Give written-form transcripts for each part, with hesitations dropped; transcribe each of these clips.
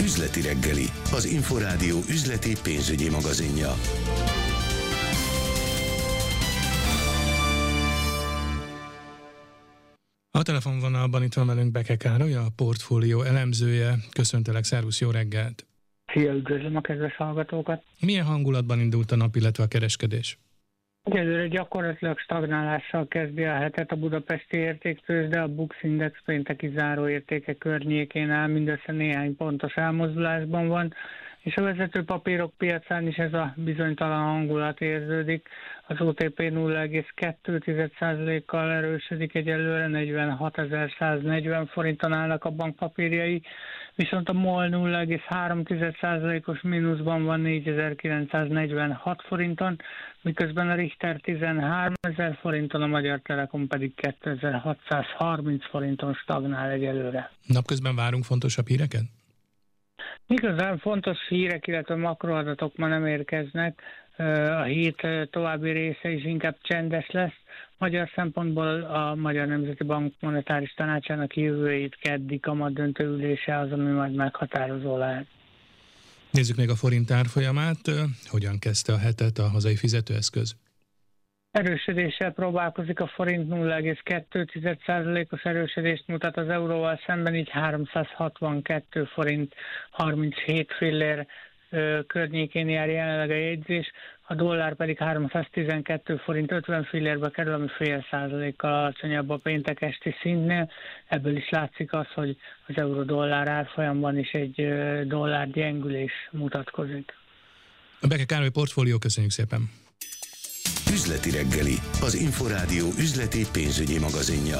Üzleti reggeli, az Inforádió üzleti pénzügyi magazinja. A telefonvonalban itt van velünk Beke Károly, a portfólió elemzője. Köszöntelek, szervusz, jó reggelt! Szia, üdvözlöm a kedves hallgatókat! Milyen hangulatban indult a nap, illetve a kereskedés? Egyelőre gyakorlatilag stagnálással kezdi a hetet a budapesti értéktőzsde, a Bux Index pénteki záróértéke környékén áll, mindössze néhány pontos elmozdulásban van, és a vezető papírok piacán is ez a bizonytalan hangulat érződik. Az OTP 0,2%-kal erősödik egyelőre, 46.140 forinton állnak a bankpapírjai, viszont a MOL 0,3%-os mínuszban van 4.946 forinton, miközben a Richter 13.000 forinton, a Magyar Telekom pedig 2.630 forinton stagnál egyelőre. Napközben várunk fontosabb híreket? Igazán fontos hírek, illetve makroadatok ma nem érkeznek. A hét további része is inkább csendes lesz. Magyar szempontból a Magyar Nemzeti Bank monetáris tanácsának jövő hét keddi kamatdöntő ülése az, ami majd meghatározó lehet. Nézzük még a forint árfolyamát. Hogyan kezdte a hetet a hazai fizetőeszköz? Erősödéssel próbálkozik a forint, 0,2%-os erősödést mutat az euróval szemben, így 362 forint 37 fillér környékén jár jelenleg a jegyzés, a dollár pedig 312 forint 50 fillérbe kerül, ami 0,5%-kal alacsonyabb a péntek esti szintnél. Ebből is látszik az, hogy az euró-dollár árfolyamban is egy dollár gyengülés mutatkozik. A Beke Károly portfólió, köszönjük szépen! Üzleti reggeli, az Inforádió üzleti pénzügyi magazinja.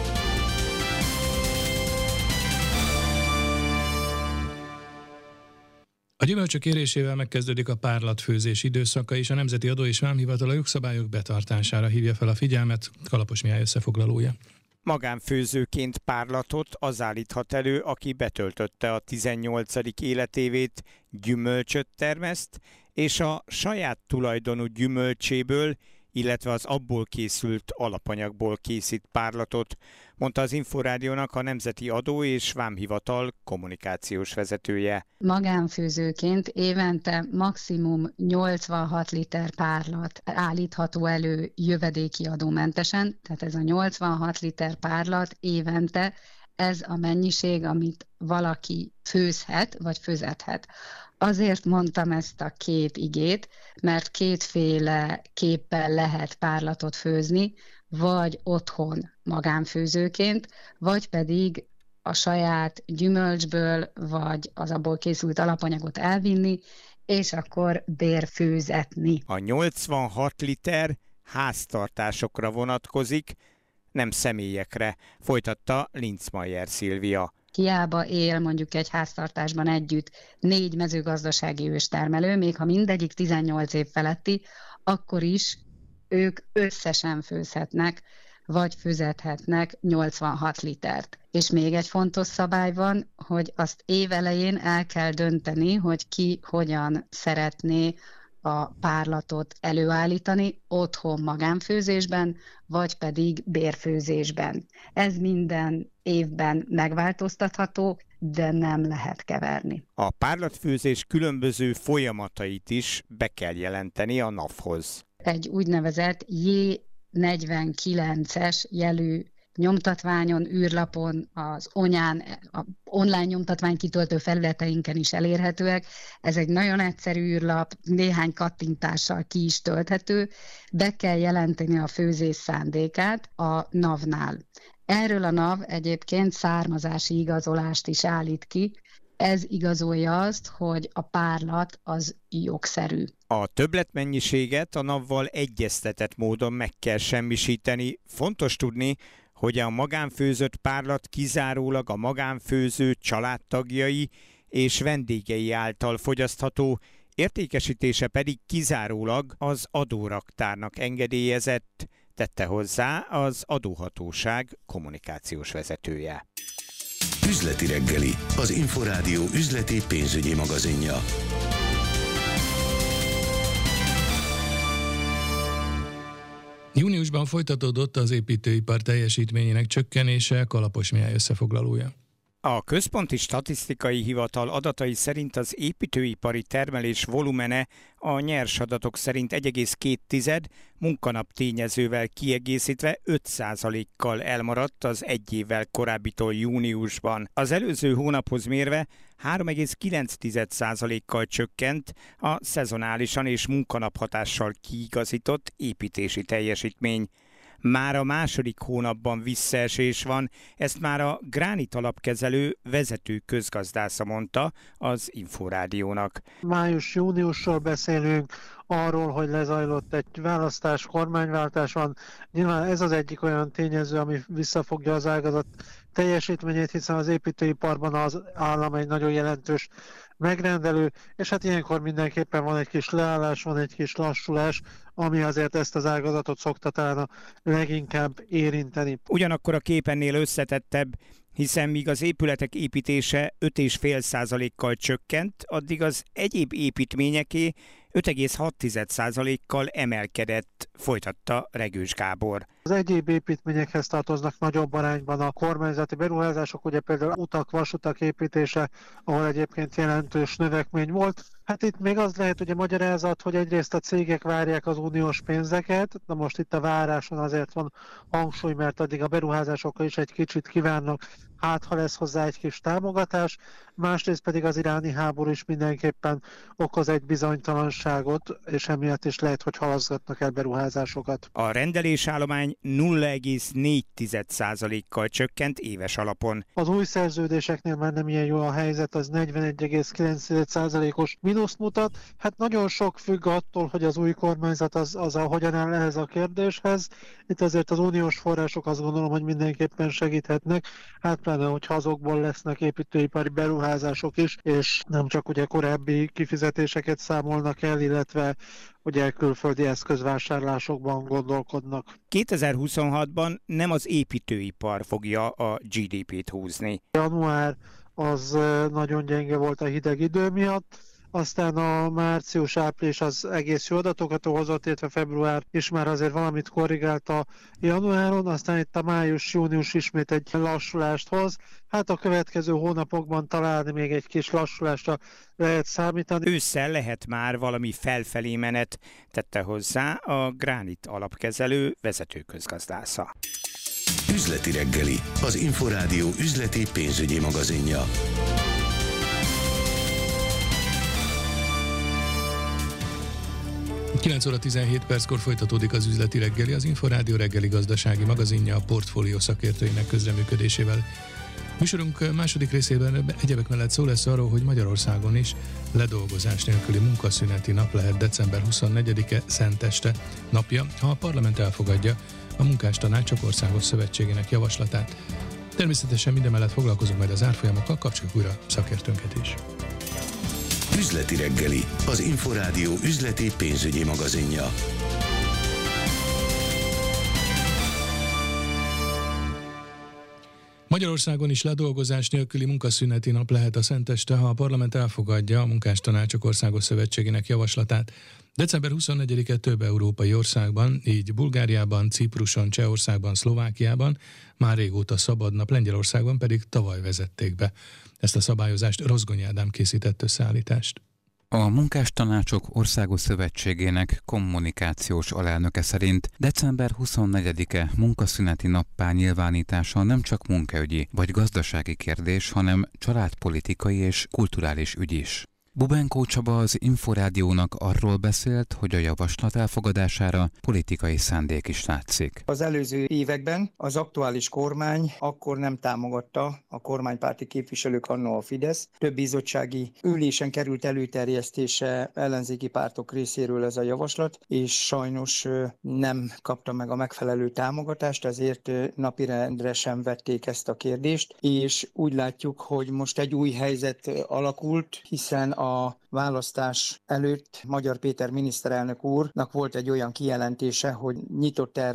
A gyümölcsök érésével megkezdődik a párlatfőzés időszaka, és a Nemzeti Adó és Vámhivatal a jogszabályok betartására hívja fel a figyelmet. Kalapos Mihály összefoglalója. Magánfőzőként párlatot az állíthat elő, aki betöltötte a 18. életévét, gyümölcsöt termeszt, és a saját tulajdonú gyümölcséből, illetve az abból készült alapanyagból készít párlatot, mondta az Inforádiónak a Nemzeti Adó és Vámhivatal kommunikációs vezetője. Magánfőzőként évente maximum 86 liter párlat állítható elő jövedéki adómentesen, tehát ez a 86 liter párlat évente, ez a mennyiség, amit valaki főzhet, vagy főzethet. Azért mondtam ezt a két igét, mert kétféle képpel lehet párlatot főzni, vagy otthon magánfőzőként, vagy pedig a saját gyümölcsből, vagy az abból készült alapanyagot elvinni, és akkor bérfőzetni. A 86 liter háztartásokra vonatkozik, nem személyekre, folytatta Linzmeier Szilvia. Hiába él mondjuk egy háztartásban együtt 4 mezőgazdasági őstermelő, még ha mindegyik 18 év feletti, akkor is ők összesen főzhetnek, vagy főzethetnek 86 litert. És még egy fontos szabály van, hogy azt évelején el kell dönteni, hogy ki hogyan szeretné a párlatot előállítani, otthon magánfőzésben, vagy pedig bérfőzésben. Ez minden évben megváltoztatható, de nem lehet keverni. A párlatfőzés különböző folyamatait is be kell jelenteni a NAV-hoz. Egy úgynevezett J49-es jelű nyomtatványon, űrlapon, az onyán, a online nyomtatvány kitöltő felületeinken is elérhetőek. Ez egy nagyon egyszerű űrlap, néhány kattintással ki is tölthető. Be kell jelenteni a főzés szándékát a NAV-nál. Erről a NAV egyébként származási igazolást is állít ki. Ez igazolja azt, hogy a párlat az jogszerű. A többletmennyiséget a NAV-val egyeztetett módon meg kell semmisíteni. Fontos tudni, hogy a magánfőzött párlat kizárólag a magánfőző családtagjai és vendégei által fogyasztható, értékesítése pedig kizárólag az adóraktárnak engedélyezett, tette hozzá az adóhatóság kommunikációs vezetője. Üzleti reggeli, az Inforádió üzleti pénzügyi magazinja. Júniusban folytatódott az építőipar teljesítményének csökkenése, Kalapos Mihály összefoglalója. A Központi Statisztikai Hivatal adatai szerint az építőipari termelés volumene a nyers adatok szerint 1,2 munkanap tényezővel kiegészítve 5%-kal elmaradt az egy évvel korábbitól júniusban. Az előző hónaphoz mérve 3,9%-kal csökkent a szezonálisan és munkanaphatással kiigazított építési teljesítmény. Már a második hónapban visszaesés van, ezt már a Gránit alapkezelő vezető közgazdásza mondta az Inforádiónak. Május-júniusról beszélünk, arról, hogy lezajlott egy választás, kormányváltás van. Nyilván ez az egyik olyan tényező, ami visszafogja az ágazat teljesítményét, hiszen az építőiparban az állam egy nagyon jelentős megrendelő, és hát ilyenkor mindenképpen van egy kis leállás, van egy kis lassulás, ami azért ezt az ágazatot szokta talán a leginkább érinteni. Ugyanakkor a kép ennél összetettebb, hiszen míg az épületek építése 5,5%-kal csökkent, addig az egyéb építményeké 5,6%-kal emelkedett, folytatta Regős Gábor. Az egyéb építményekhez tartoznak nagyobb arányban a kormányzati beruházások, ugye például utak, vasutak építése, ahol egyébként jelentős növekmény volt. Hát itt még az lehet ugye magyarázat, hogy egyrészt a cégek várják az uniós pénzeket, na most itt a váráson azért van hangsúly, mert addig a beruházásokkal is egy kicsit kívánnak, hát ha lesz hozzá egy kis támogatás, másrészt pedig az iráni háború is mindenképpen okoz egy bizonytalanságot, és emiatt is lehet, hogy halaszgatnak el beruházásokat. A rendelésállomány 0,4%-kal csökkent éves alapon. Az új szerződéseknél már nem ilyen jó a helyzet, az 41,9%-os mínuszt mutat. Hát nagyon sok függ attól, hogy az új kormányzat az hogyan áll ehhez a kérdéshez. Itt azért az uniós források azt gondolom, hogy mindenképpen segíthetnek. Hát pláne, hogyha azokból lesznek építőipari beruházások is, és nem csak ugye korábbi kifizetéseket számolnak el, illetve ugye külföldi eszközvásárlásokban gondolkodnak. 2026-ban nem az építőipar fogja a GDP-t húzni. Január az nagyon gyenge volt a hideg idő miatt, aztán a március-április az egész jó adatokat hozott, illetve február is már azért valamit korrigált a januáron, aztán itt a május-június ismét egy lassulást hoz. Hát a következő hónapokban találni még egy kis lassulásra lehet számítani. Ősszel lehet már valami felfelé menet, tette hozzá a Gránit alapkezelő vezető közgazdásza. Üzleti reggeli, az Inforádió üzleti pénzügyi magazinja. – 9 óra 17 perckor folytatódik az üzleti reggeli, az Inforádió reggeli gazdasági magazinja a portfólió szakértőinek közreműködésével. Műsorunk második részében egyebek mellett szó lesz arról, hogy Magyarországon is ledolgozás nélküli munkaszüneti nap lehet december 24-e Szenteste napja, ha a parlament elfogadja a Munkástanácsok Országos Szövetségének javaslatát. Természetesen mindemellett foglalkozunk majd az árfolyamokkal, kapcsoljuk újra szakértőnket is. Üzleti reggeli, az Inforádió üzleti pénzügyi magazinja. Magyarországon is ledolgozás nélküli munkaszüneti nap lehet a Szenteste, ha a parlament elfogadja a Munkástanácsok Országos Szövetségének javaslatát. December 24-e több európai országban, így Bulgáriában, Cipruson, Csehországban, Szlovákiában már régóta szabad nap, Lengyelországban pedig tavaly vezették be. Ezt a szabályozást Rozgonyi Ádám készített összeállítást. A Munkástanácsok Országos Szövetségének kommunikációs alelnöke szerint december 24-e munkaszüneti nappá nyilvánítása nem csak munkaügyi vagy gazdasági kérdés, hanem családpolitikai és kulturális ügy is. Bubenkó Csaba az Inforádiónak arról beszélt, hogy a javaslat elfogadására politikai szándék is látszik. Az előző években az aktuális kormány akkor nem támogatta, a kormánypárti képviselők, annó a Fidesz. Több bizottsági ülésen került előterjesztése ellenzéki pártok részéről ez a javaslat, és sajnos nem kapta meg a megfelelő támogatást, ezért napirendre sem vették ezt a kérdést, és úgy látjuk, hogy most egy új helyzet alakult, hiszen a választás előtt Magyar Péter miniszterelnök úrnak volt egy olyan kijelentése, hogy nyitott erre a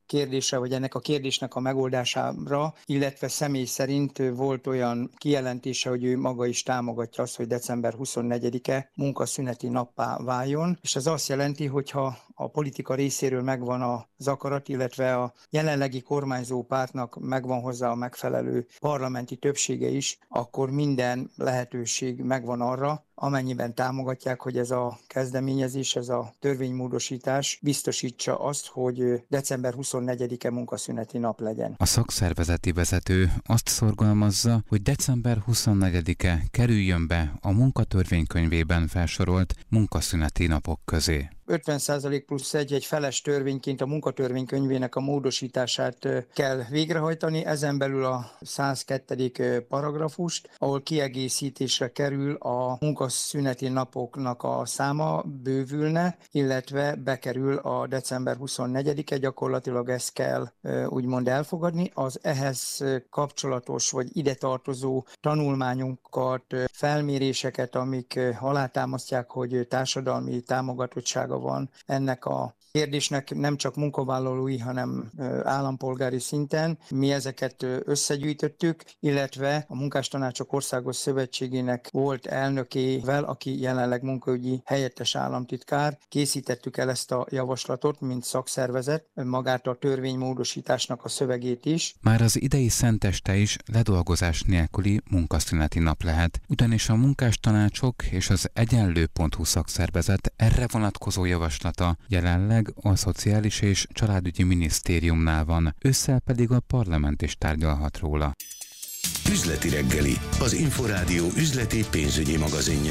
kérdésre, vagy ennek a kérdésnek a megoldására, illetve személy szerint volt olyan kijelentése, hogy ő maga is támogatja azt, hogy december 24-e munkaszüneti nappá váljon, és ez azt jelenti, hogyha a politika részéről megvan az akarat, illetve a jelenlegi kormányzó pártnak megvan hozzá a megfelelő parlamenti többsége is, akkor minden lehetőség megvan arra, amennyiben támogatják, hogy ez a kezdeményezés, ez a törvénymódosítás biztosítsa azt, hogy december 24-e munkaszüneti nap legyen. A szakszervezeti vezető azt szorgalmazza, hogy december 24-e kerüljön be a munkatörvénykönyvében felsorolt munkaszüneti napok közé. 50% plusz egy feles törvényként a munkatörvénykönyvének a módosítását kell végrehajtani, ezen belül a 102. paragrafust, ahol kiegészítésre kerül a munkaszüneti napoknak a száma bővülne, illetve bekerül a december 24-e, gyakorlatilag ezt kell úgymond elfogadni. Az ehhez kapcsolatos vagy ide tartozó tanulmányunkat, felméréseket, amik alátámasztják, hogy társadalmi támogatottsága van ennek a kérdésnek nem csak munkavállalói, hanem állampolgári szinten. Mi ezeket összegyűjtöttük, illetve a Munkástanácsok Országos Szövetségének volt elnökével, aki jelenleg munkaügyi helyettes államtitkár, készítettük el ezt a javaslatot, mint szakszervezet, magát a törvénymódosításnak a szövegét is. Már az idei szenteste is ledolgozás nélküli munkaszüneti nap lehet, ugyanis a munkástanácsok és az egyenlő.hu szakszervezet erre vonatkozó javaslata jelenleg a Szociális és Családügyi Minisztériumnál van, ősszel pedig a parlament is tárgyalhat róla. Üzleti reggeli, az Inforádió üzleti pénzügyi magazinja.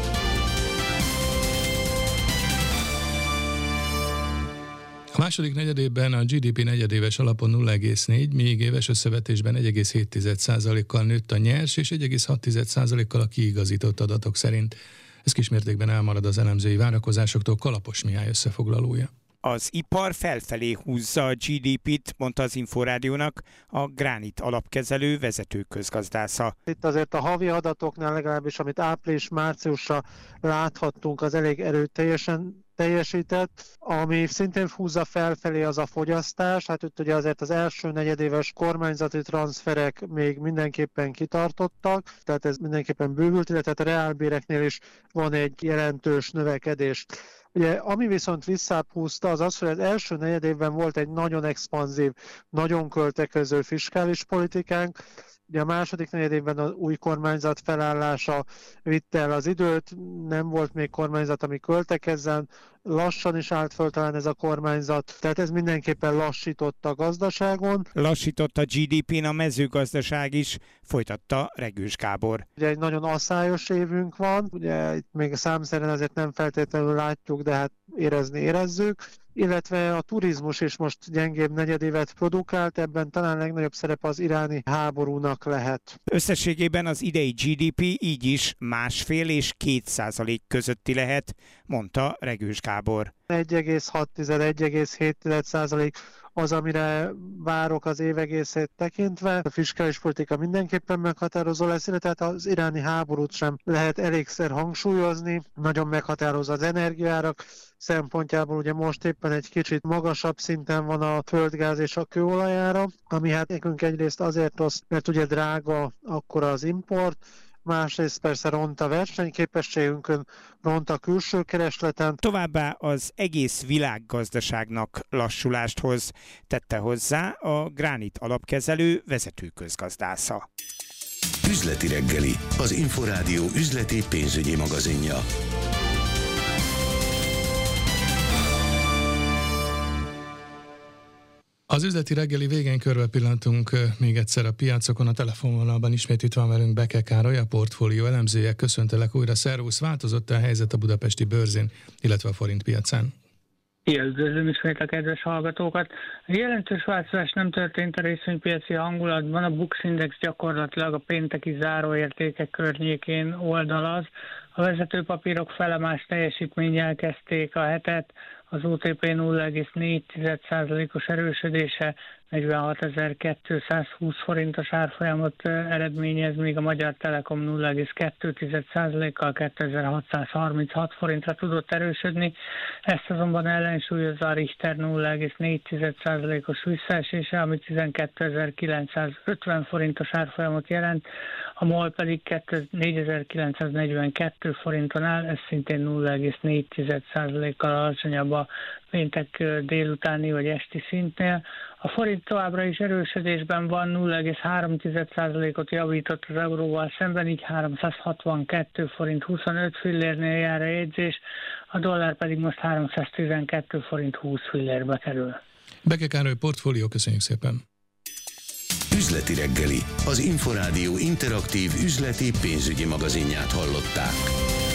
A második negyedében a GDP negyedéves alapon 0,4, míg éves összevetésben 1,7%-kal nőtt a nyers, és 1,6%-kal a kiigazított adatok szerint. Ez kismértékben elmarad az elemzői várakozásoktól. Kalapos Mihály összefoglalója. Az ipar felfelé húzza a GDP-t, mondta az Inforádiónak a Granit alapkezelő vezető közgazdásza. Itt azért a havi adatoknál legalábbis, amit április-márciusra láthattunk, az elég erőteljesen teljesített, ami szintén húzza felfelé az a fogyasztás. Hát itt ugye azért az első negyedéves kormányzati transferek még mindenképpen kitartottak, tehát ez mindenképpen bővült, illetve a reálbéreknél is van egy jelentős növekedés. Ugye, ami viszont visszább húzta, az az, hogy az első negyedévben volt egy nagyon expanzív, nagyon költekező fiskális politikánk. Ugye a második negyedévben az új kormányzat felállása vitte el az időt, nem volt még kormányzat, ami költekezzen, lassan is állt föl talán ez a kormányzat, tehát ez mindenképpen lassította a gazdaságon. Lassított a GDP-n a mezőgazdaság is, folytatta Regős Gábor. Ugye egy nagyon asszályos évünk van, ugye itt még számszerűen azért nem feltétlenül látjuk, de hát érezzük, illetve a turizmus is most gyengébb negyedévet produkált, ebben talán legnagyobb szerepe az iráni háborúnak lehet. Összességében az idei GDP így is 1,5 és 2% közötti lehet, mondta Regős Gábor. 1,6-1,7% az, amire várok az év egészét tekintve. A fiskális politika mindenképpen meghatározó lesz, illetve az iráni háborút sem lehet elégszer hangsúlyozni. Nagyon meghatározó az energiaárak szempontjából, ugye most éppen egy kicsit magasabb szinten van a földgáz és a kőolajára, ami hát nekünk egyrészt azért rossz, mert ugye drága akkor az import, másrészt persze ront a versenyképességünkön, ront a külső keresleten. Továbbá az egész világgazdaságnak lassulást hoz, tette hozzá a Granit alapkezelő vezető közgazdásza. Üzleti reggeli, az Inforádió üzleti pénzügyi magazinja. Az üzleti reggeli végén körbe pillantunk még egyszer a piacokon. A telefonvonalban ismét itt van velünk Beke Károly, a portfólió elemzője. Köszöntelek újra, szervusz! Változott a helyzet a budapesti bőrzén, illetve a forint piacán? Üdvözlöm ismét a kedves hallgatókat. Jelentős változás nem történt a részvénypiaci hangulatban. A Bux Index gyakorlatilag a pénteki záróértékek környékén oldalaz. A vezetőpapírok felemás teljesítménnyel kezdték a hetet. az OTP 0,4%-os erősödése 46.220 forintos árfolyamot eredményez, míg a Magyar Telekom 0,2%-kal 2636 forintra tudott erősödni. Ezt azonban ellensúlyozza a Richter 0,4%-os visszaesése, ami 12.950 forintos árfolyamot jelent, a MOL pedig 4.942 forinton áll, ez szintén 0,4%-kal alacsonyabb a péntek délutáni vagy esti szintnél. A forint továbbra is erősödésben van, 0,3%-ot javított az euróval szemben, így 362 forint 25 fillérnél jár a jegyzés, a dollár pedig most 312 forint 20 fillérbe kerül. Beke Károly, Portfólió, köszönjük szépen! Üzleti reggeli, az Inforádió interaktív üzleti pénzügyi magazinját hallották.